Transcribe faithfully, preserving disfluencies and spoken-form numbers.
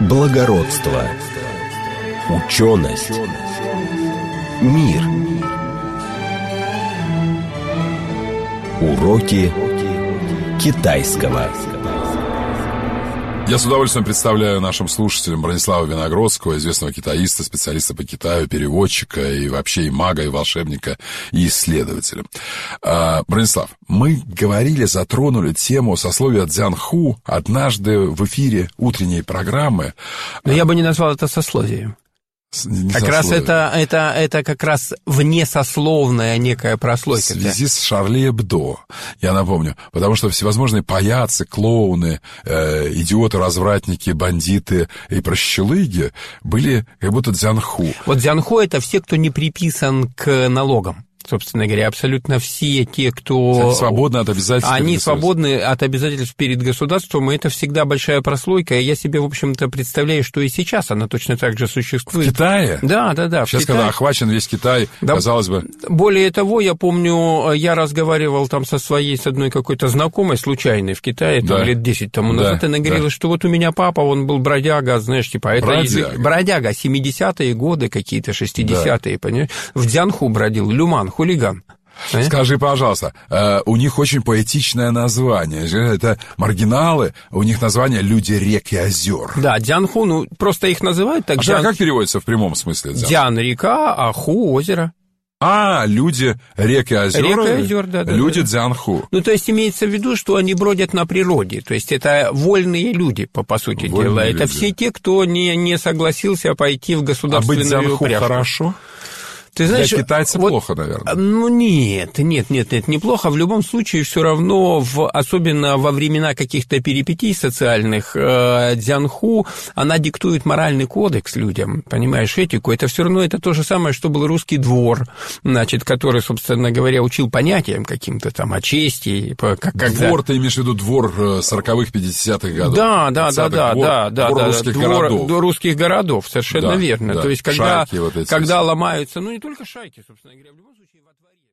благородство, ученость, мир. Уроки китайского. Я с удовольствием представляю нашим слушателям Бронислава Виногродского, известного китаиста, специалиста по Китаю, переводчика и вообще и мага, и волшебника, и исследователя. А, Бронислав, мы говорили, затронули тему сословия Цзянху однажды в эфире утренней программы. Но я бы не назвал это сословием. Не как раз это, это, это как раз внесословная некая прослойка. В связи с Шарли Эбдо, я напомню, потому что всевозможные паяцы, клоуны, э, идиоты, развратники, бандиты и прощелыги были как будто Цзянху. Вот Цзянху — это все, кто не приписан к налогам. Собственно говоря, абсолютно все те, кто... Свободны от обязательств. Они свободны от обязательств перед государством, и это всегда большая прослойка. И я себе, в общем-то, представляю, что и сейчас она точно так же существует. В Китае? Да, да, да. Сейчас, Китае. Когда охвачен весь Китай, да, казалось бы... Более того, я помню, я разговаривал там со своей, с одной какой-то знакомой случайной в Китае, там, да, лет десять тому назад, да, и она говорила, да, что вот у меня папа, он был бродяга, знаешь, типа... Это бродяга. Язык, бродяга, семидесятые годы какие-то, шестидесятые, да, понимаешь? В Цзянху бродил, люман, хулиган. Скажи, пожалуйста, э, у них очень поэтичное название. Это маргиналы, у них название «Люди рек и озер». Да, Цзянху, ну, просто их называют так. А Дзян... как переводится в прямом смысле? Дзян — река, а Ху — озеро. А, люди рек и озер. Река и озер, да, да. Люди да. Цзянху. Ну, то есть имеется в виду, что они бродят на природе. То есть это вольные люди, по, по сути вольные дела. Люди. Это все те, кто не, не согласился пойти в государственную упряжку. А быть Цзянху хорошо? Ты знаешь, для китайцев вот, плохо, наверное. Ну, нет, нет, нет, нет, неплохо. В любом случае, все равно, в, особенно во времена каких-то перипетий социальных, э, Цзянху, она диктует моральный кодекс людям, понимаешь, этику. Это все равно это то же самое, что был русский двор, значит, который, собственно говоря, учил понятиям каким-то там о чести. Как, когда... Двор, ты имеешь в виду двор сороковых, пятидесятых годов? Да, да, да, да, двор, да, да, двор да, русских двор, городов. Двор русских городов, совершенно да, верно. Да. То есть, когда, Шайки вот эти когда все. ломаются, ну, не только шайки, собственно говоря, в любом случае во дворе.